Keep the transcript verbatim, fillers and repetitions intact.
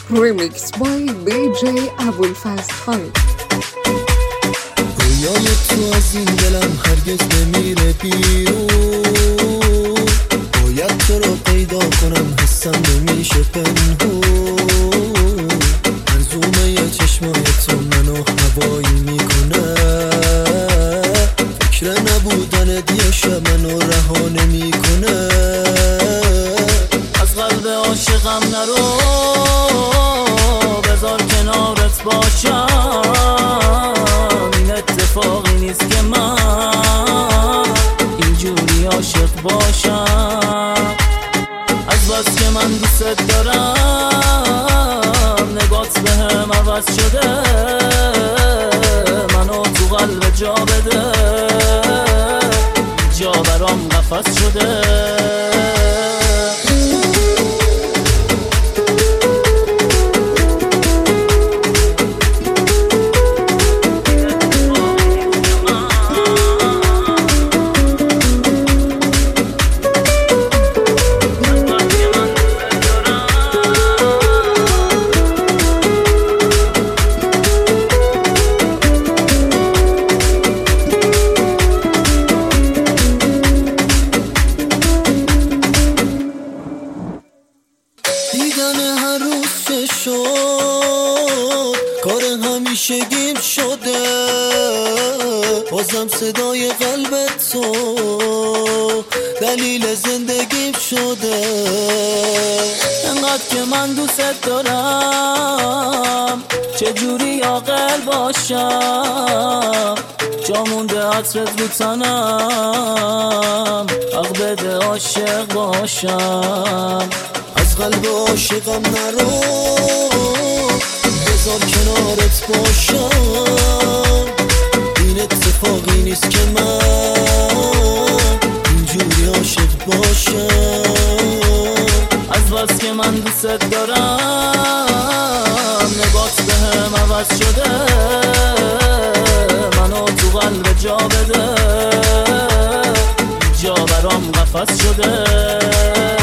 Remix by بی جی ابوالفضل خان. رویای تو از این دلم هرگز نمیره بیرون، باید تو رو پیدا کنم، حسم نمیشه پنهون. منظومه چشمای تو منو هوایی میکنه، فکر نبودن دیگه شب منو رها نمیکنه. از قلب عاشقم نرو، بذار کنارت باشم. این اتفاقی نیست که من اینجوری عاشق باشم. از بس که من دوست دارم، نگات بهم عوض شده، منو تو قلب جا بده، جا برام قفس شده. دیدن هر روز چه شد، کار همیشگیم شده، بازم صدای قلبت تو دلیل زندگیم شده. انقدر که من دوست دارم، چجوری عاقل باشم، جا مونده عطرت رو تنم، حق بده عاشق باشم. از قلب عاشقم نرو، بذار کنارت باشم. این اتفاقی نیست که من اینجوری عاشق باشم. از بس که من دوست دارم، نگات بهم عوض شده، منو تو قلب جا بده، جا برام قفس شده.